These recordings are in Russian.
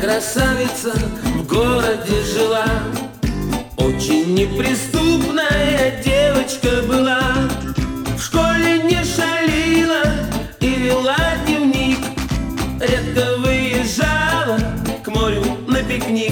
красавица в городе жила, очень неприступная девочка была. В школе не шалила и вела дневник, редко выезжала к морю на пикник.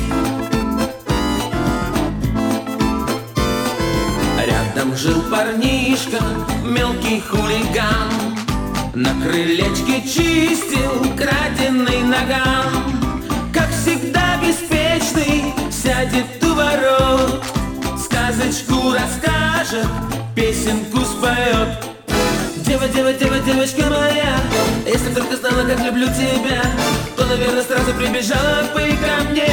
Рядом жил парнишка, мелкий хулиган, на крылечке чистил краденый наган. Как всегда беспечный, сядет у ворот, сказочку расскажет, песенку споет. Дева, дева, дева, девочка моя, если б только знала, как люблю тебя, то, наверное, сразу прибежала бы ко мне.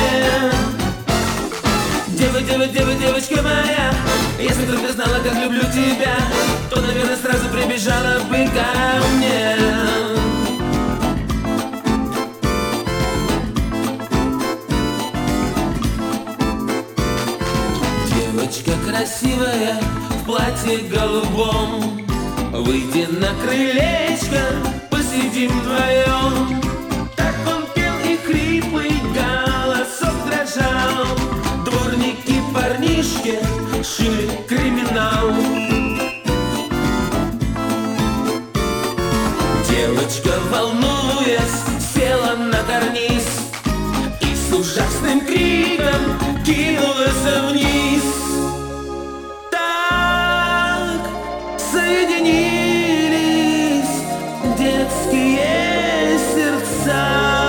Дева, дева, дева, девочка моя, если б только знала, как люблю тебя, то, наверное, сразу прибежала бы ко мне. Девочка красивая в платье голубом, выйди на крылечко, посидим вдвоем. Так он пел, и хриплый голосок дрожал. Дворники парнишки шили криминал. Девочка, волнуясь, села на карниз и с ужасным криком кинулась вниз. Так соединились детские сердца.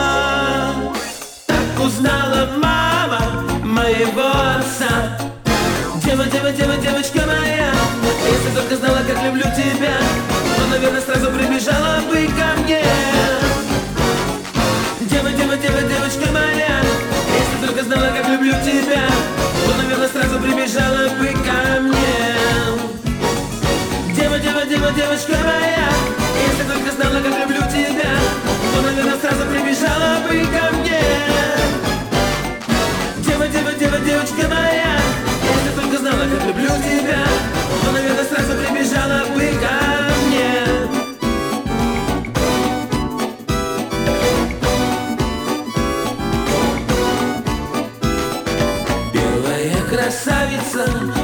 Так узнала мама моего отца. Дева, дева, дева, девочка моя, если только знала, как люблю тебя, то, наверное, сразу прибежала бы ко мне. Дева, дева, дева, девочка моя, если только знала, как люблю тебя, то, наверное, сразу прибежала бы ко мне. Дева, дева, дева, девочка моя, если только знала, как люблю тебя, то, наверное, сразу прибежала бы ко мне. Дева, дева, дева, девочка моя, если только знала, как люблю тебя, то, наверное, сразу прибежала бы ко мне. Белая красавица